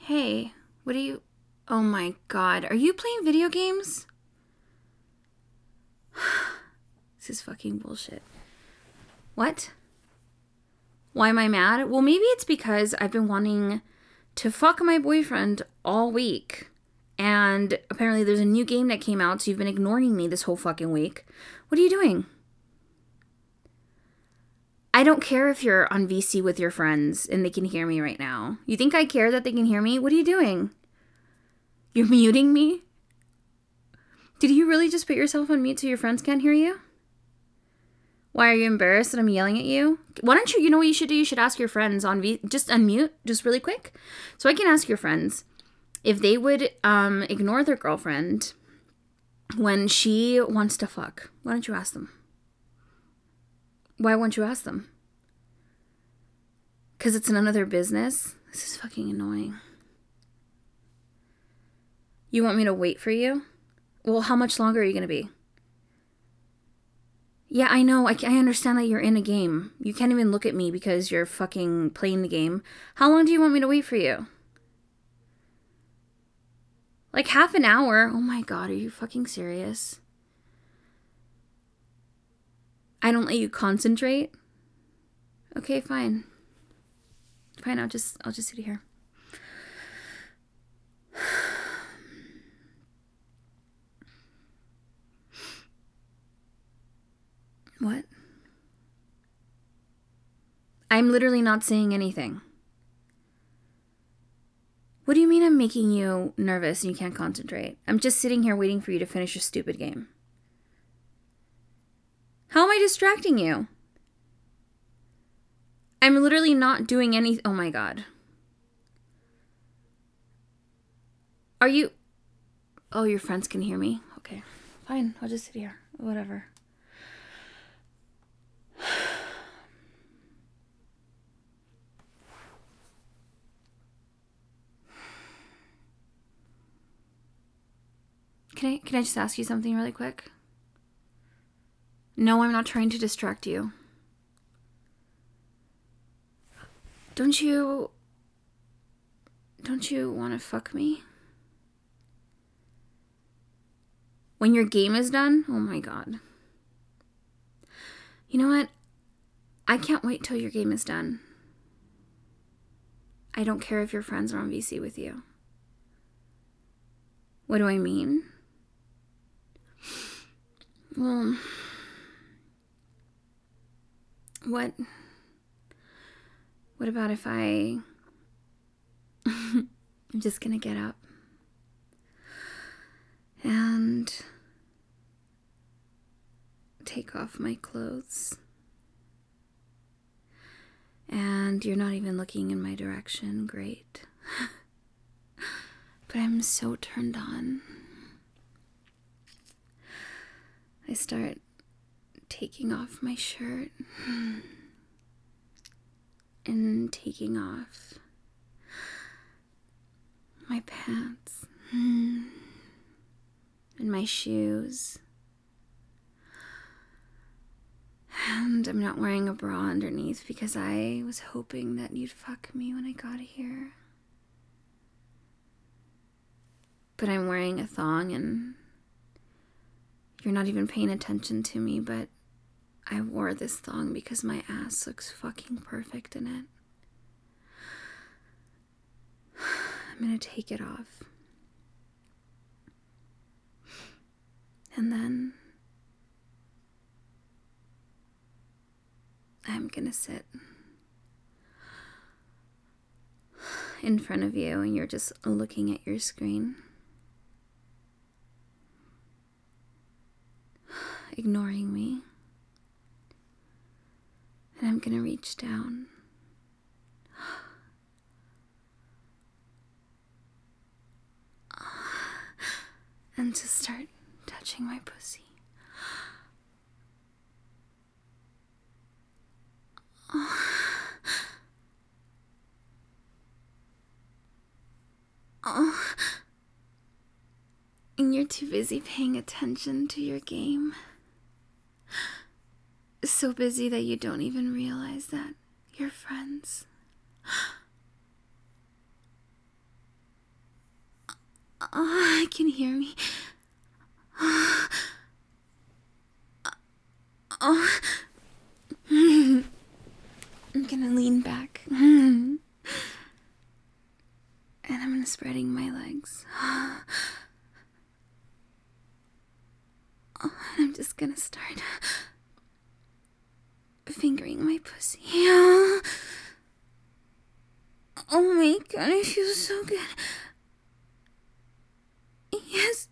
Hey, what are you... Oh my god, are you playing video games? This is fucking bullshit. What? Why am I mad? Well, maybe it's because I've been wanting to fuck my boyfriend all week. And apparently there's a new game that came out, so you've been ignoring me this whole fucking week. What are you doing? I don't care if you're on VC with your friends and they can hear me right now. You think I care that they can hear me? What are you doing? You're muting me? Did you really just put yourself on mute so your friends can't hear you? Why are you embarrassed that I'm yelling at you? Why don't you know what you should do? You should ask your friends just unmute, just really quick. So I can ask your friends if they would ignore their girlfriend when she wants to fuck. Why don't you ask them? Why won't you ask them? Because it's none of their business? This is fucking annoying. You want me to wait for you? Well, how much longer are you going to be? Yeah, I know. I understand that you're in a game. You can't even look at me because you're fucking playing the game. How long do you want me to wait for you? Like half an hour? Oh my god, are you fucking serious? I don't let you concentrate? Okay, fine. Fine, I'll just sit here. What? I'm literally not saying anything. What do you mean I'm making you nervous and you can't concentrate? I'm just sitting here waiting for you to finish your stupid game. How am I distracting you? I'm literally not doing anything. Oh my god. Are you... Oh, your friends can hear me? Okay. Fine, I'll just sit here. Whatever. Can I just ask you something really quick? No, I'm not trying to distract you. Don't you want to fuck me? When your game is done? Oh my god. You know what? I can't wait till your game is done. I don't care if your friends are on VC with you. What do I mean? Well, what about if I'm just gonna get up and take off my clothes, and you're not even looking in my direction. Great. But I'm so turned on. I start taking off my shirt and taking off my pants and my shoes. And I'm not wearing a bra underneath because I was hoping that you'd fuck me when I got here. But I'm wearing a thong and you're not even paying attention to me, but I wore this thong because my ass looks fucking perfect in it. I'm gonna take it off. And then I'm gonna sit in front of you and you're just looking at your screen, ignoring me. And I'm gonna reach down and just start touching my pussy. And you're too busy paying attention to your game. So busy that you don't even realize that you're friends. I can hear me. Oh. I'm gonna lean back. And I'm gonna spreading my legs. I'm just gonna start fingering my pussy. Oh my god, it feels so good. Yes.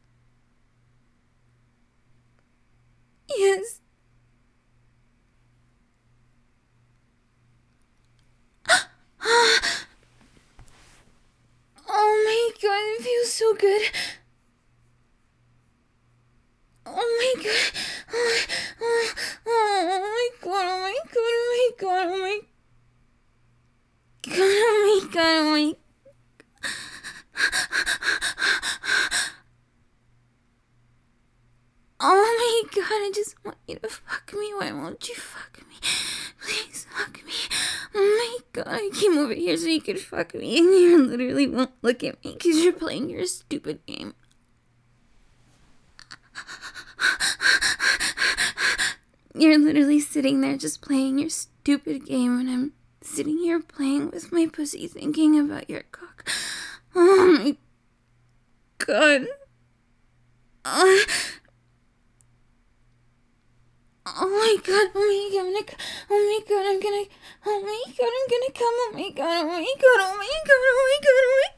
Yes. Oh my god, it feels so good. Oh my god. Oh my god, oh my god, oh my god, oh my god, oh my god, oh my god. Oh my god, I just want you to fuck me. Why won't you fuck me? Please fuck me. Oh my god, I came over here so you could fuck me, and you literally won't look at me because you're playing your stupid game. You're literally sitting there just playing your stupid game, and I'm sitting here playing with my pussy thinking about your cock. Oh my god. Oh my god, oh my god, oh my god, I'm gonna come, oh my god, oh my god, oh my god, oh my god, oh my god, oh my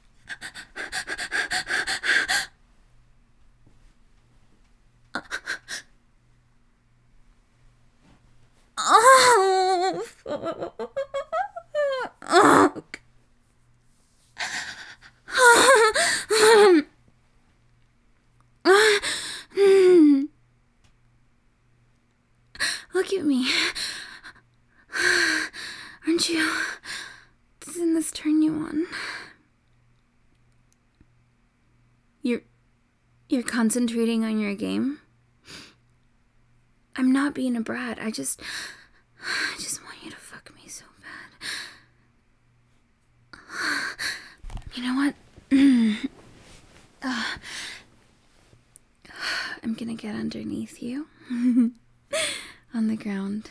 Oh, fuck. Look at me. Aren't you? Doesn't this turn you on? You're concentrating on your game? I'm not being a brat. I just want you to fuck me so bad. You know what? I'm gonna get underneath you. On the ground.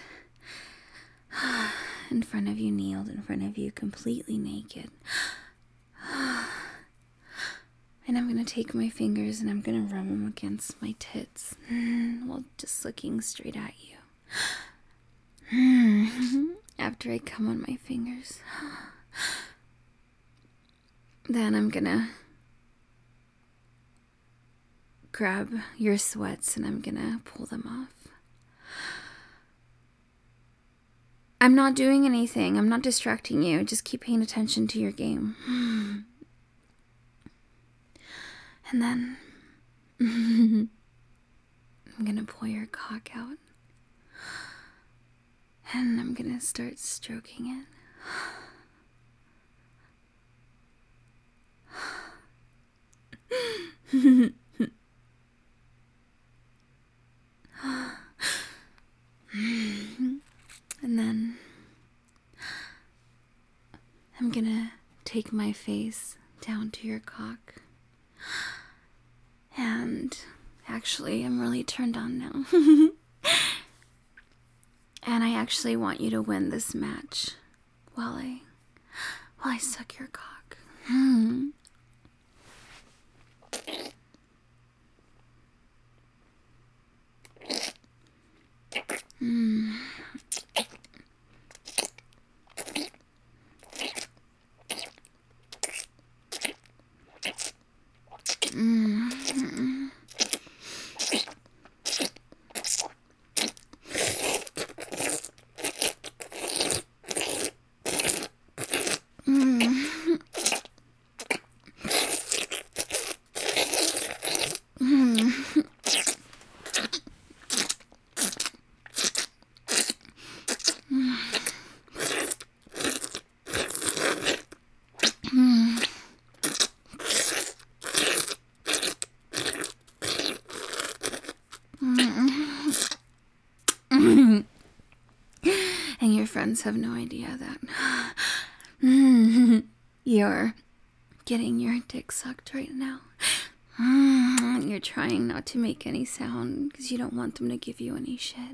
In front of you, kneeled in front of you, completely naked. And I'm gonna take my fingers and I'm gonna rub them against my tits while just looking straight at you. After I come on my fingers. Then I'm gonna grab your sweats and I'm gonna pull them off. I'm not doing anything. I'm not distracting you. Just keep paying attention to your game. And then I'm gonna pull your cock out. And I'm gonna start stroking it. And then I'm gonna take my face down to your cock. And actually, I'm really turned on now. And I actually want you to win this match while I suck your cock. And your friends have no idea that you're getting your dick sucked right now. You're trying not to make any sound because you don't want them to give you any shit.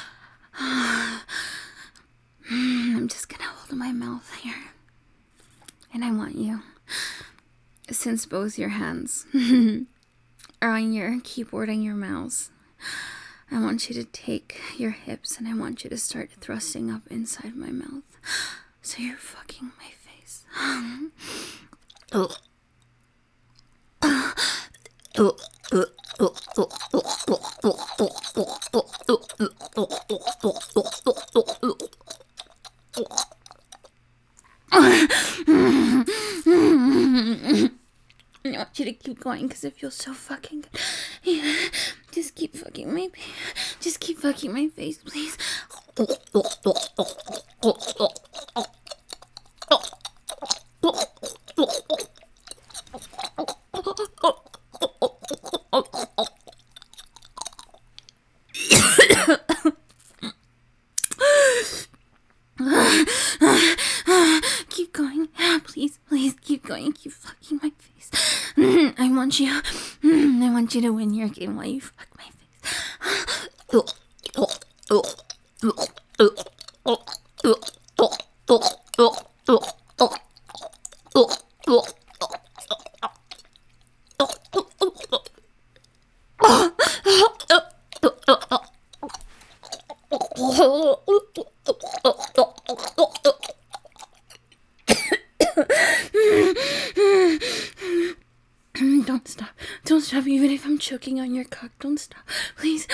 I'm just gonna hold my mouth here. And I want you, since both your hands are on your keyboard and your mouse, I want you to take your hips and I want you to start thrusting up inside my mouth. So you're fucking my face. I want you to keep going because it feels so fucking good. Yeah. Just keep fucking my face, please. Keep going. Please, keep going. Keep fucking my face. I want you to win your game while you fuck my face. Don't stop, even if I'm choking on your cock. Don't stop, please.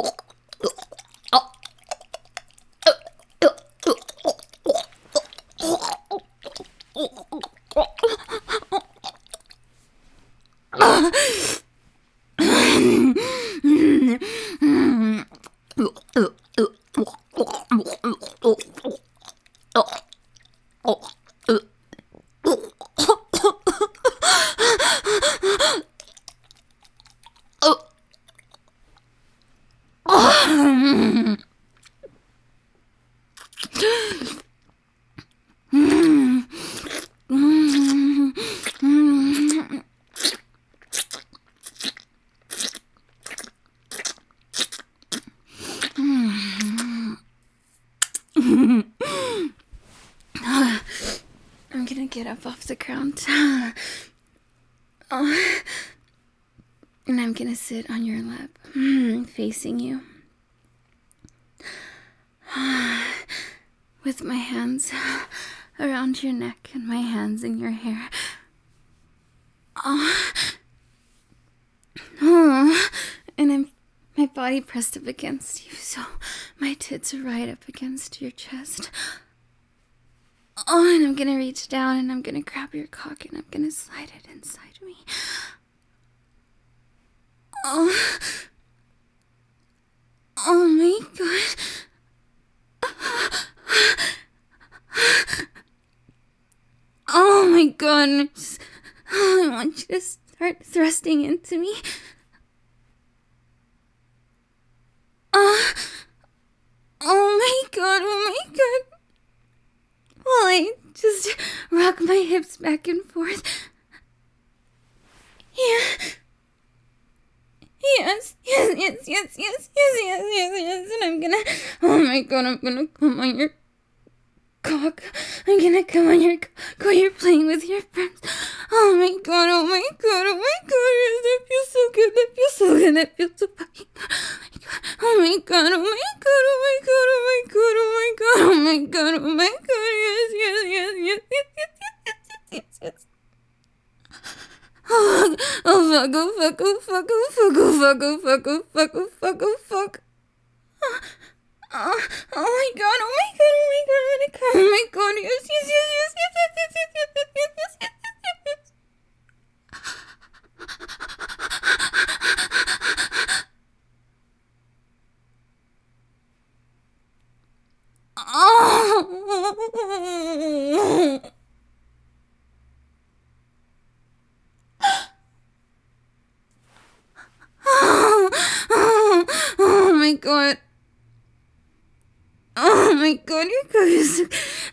I'm gonna get up off the ground. And I'm gonna sit on your lap, facing you. With my hands around your neck and my hands in your hair. And my body pressed up against you, so my tits are right up against your chest. And I'm gonna reach down and I'm gonna grab your cock and I'm gonna slide it inside me. Oh my god. Oh my goodness. I want you to start thrusting into me. Oh my god. Well, I just rock my hips back and forth. Yeah. Yes. And I'm gonna come on your cock. I'm gonna come on your cock while you're playing with your friends. Oh my god. That feels so good. That feels so fucking good. Oh my god. Yes. Fuck. Oh my god. Oh my god. Yes. Oh my god. Oh my god, your cock is so...